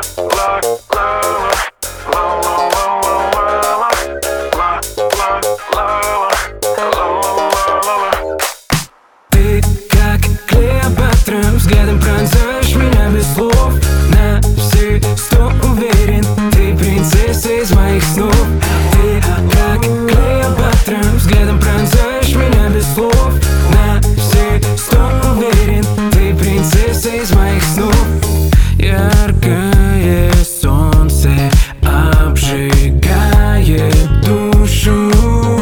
Ты как Клеопатра, взглядом пронзаешь меня без слов. На все 100 уверен, ты принцесса из моих снов. Ты как Клеопатра, взглядом пронзаешь меня без слов. На все 100 уверен, ты принцесса из моих снов. Яркое солнце обжигает душу.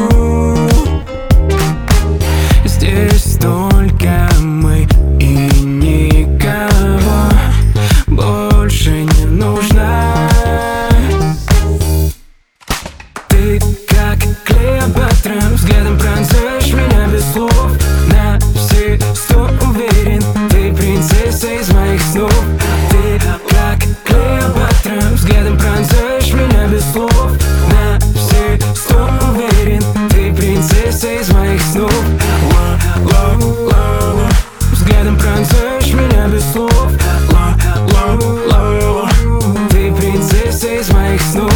Здесь только мы и никого больше не нужно. Ты как Клеопатра, взглядом пронзаешь меня без слов. На все 100 уверен, ты принцесса из моих снов. Ты как Клеопатра, взглядом пронзаешь меня без слов. На все 100 уверен, ты принцесса из моих снов. Взглядом пронзаешь меня без слов. Ты принцесса из моих снов.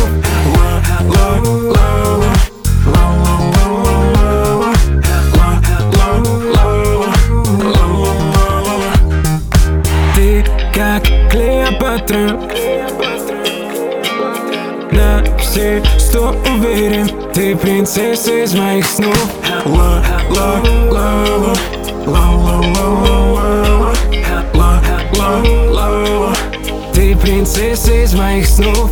Ты как Клеопатра, на все 100 уверен, ты принцесса из моих снов. Ты принцесса из моих снов.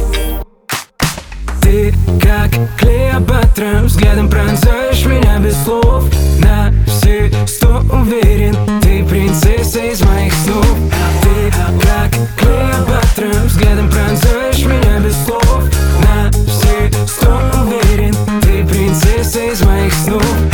Ты как Клеопатра, взглядом пронзаешь меня без слов. На все 100 уверен, ты принцесса из моих снов. Ты как Клеопатра, взглядом пронзаешь меня без слов. На все 100 уверен, ты принцесса из моих снов.